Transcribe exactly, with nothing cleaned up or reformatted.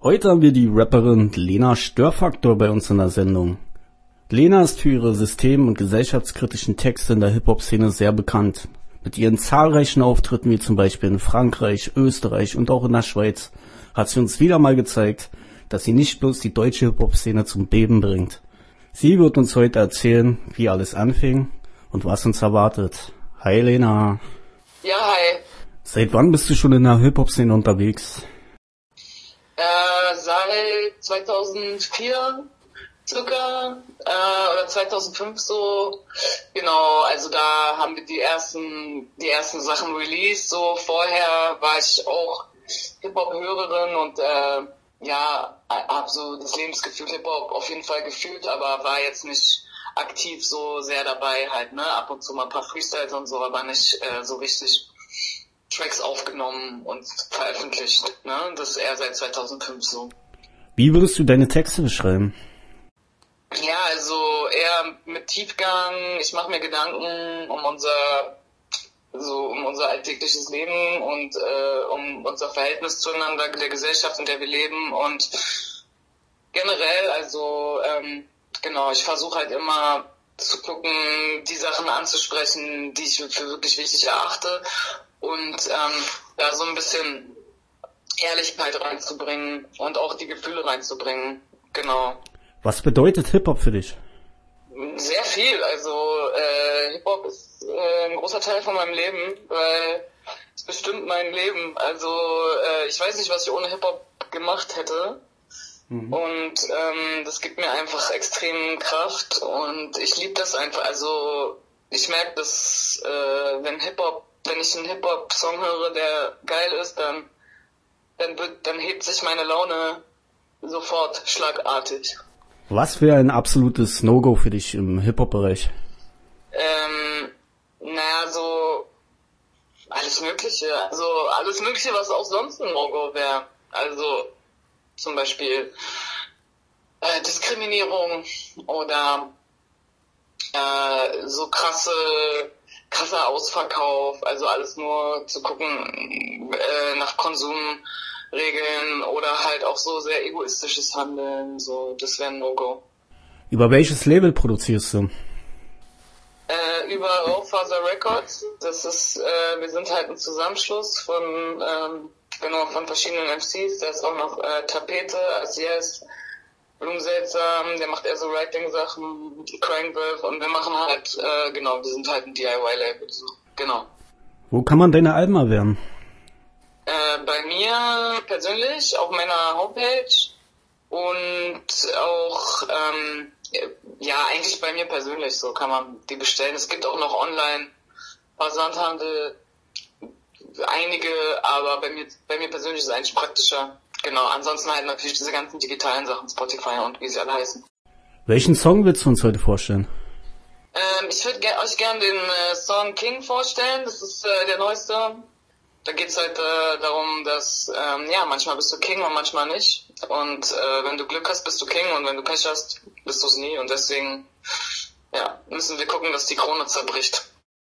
Heute haben wir die Rapperin Lena Störfaktor bei uns in der Sendung. Lena ist für ihre system- und gesellschaftskritischen Texte in der Hip-Hop-Szene sehr bekannt. Mit ihren zahlreichen Auftritten wie zum Beispiel in Frankreich, Österreich und auch in der Schweiz hat sie uns wieder mal gezeigt, dass sie nicht bloß die deutsche Hip-Hop-Szene zum Beben bringt. Sie wird uns heute erzählen, wie alles anfing und was uns erwartet. Hi Lena. Ja, hi. Seit wann bist du schon in der Hip-Hop-Szene unterwegs? Äh, seit zweitausendvier circa, äh, oder zweitausendfünf so, genau, also da haben wir die ersten, die ersten Sachen released, so vorher war ich auch Hip-Hop-Hörerin und, äh, ja, hab so das Lebensgefühl Hip-Hop auf jeden Fall gefühlt, aber war jetzt nicht aktiv so sehr dabei halt, ne, ab und zu mal ein paar Freestyles und so, aber nicht, äh, so richtig Tracks aufgenommen und veröffentlicht, ne, das ist eher seit zweitausendfünf so. Wie würdest du deine Texte beschreiben? Ja, also eher mit Tiefgang. Ich mache mir Gedanken um unser, so um unser alltägliches Leben und äh, um unser Verhältnis zueinander, der Gesellschaft, in der wir leben und generell, also ähm, genau, ich versuche halt immer zu gucken, die Sachen anzusprechen, die ich für wirklich wichtig erachte und ähm, da so ein bisschen Ehrlichkeit reinzubringen und auch die Gefühle reinzubringen, genau. Was bedeutet Hip-Hop für dich? Sehr viel, also äh, Hip-Hop ist äh, ein großer Teil von meinem Leben, weil es bestimmt mein Leben. Also äh, ich weiß nicht, was ich ohne Hip-Hop gemacht hätte. Mhm. Und ähm, das gibt mir einfach extrem Kraft und ich liebe das einfach. Also ich merke, dass äh, wenn Hip-Hop, wenn ich einen Hip-Hop-Song höre, der geil ist, dann dann, wird, dann hebt sich meine Laune sofort schlagartig. Was wäre ein absolutes No-Go für dich im Hip-Hop-Bereich? Ähm, naja, so alles Mögliche. Also alles Mögliche, was auch sonst ein No-Go wäre. Also zum Beispiel äh, Diskriminierung oder äh, so krasse, krasser Ausverkauf. Also alles nur zu gucken äh, nach Konsumregeln oder halt auch so sehr egoistisches Handeln. So, das wäre ein No-Go. Über welches Label produzierst du? Äh, über Raufaser Records. Das ist, äh, wir sind halt ein Zusammenschluss von, ähm, genau, von verschiedenen M Cs. Da ist auch noch äh, Tapete, Asies, Blumseltsam, der macht eher so Writing-Sachen, Crying Wolf und wir machen halt, äh, genau, wir sind halt ein D I Y-Label, so, genau. Wo kann man deine Alben erwerben? Äh, bei mir persönlich auf meiner Homepage und auch, ähm, ja, eigentlich bei mir persönlich, so kann man die bestellen. Es gibt auch noch online Versandhandel, einige, aber bei mir, bei mir persönlich ist es eigentlich praktischer. Genau, ansonsten halt natürlich diese ganzen digitalen Sachen, Spotify und wie sie alle heißen. Welchen Song willst du uns heute vorstellen? Ähm, ich würde ge- euch gerne den äh, Song King vorstellen, das ist äh, der neueste. Da geht's halt äh, darum, dass, ähm, ja, manchmal bist du King und manchmal nicht. Und äh, wenn du Glück hast, bist du King und wenn du Pech hast, bist du es nie. Und deswegen, ja, müssen wir gucken, dass die Krone zerbricht.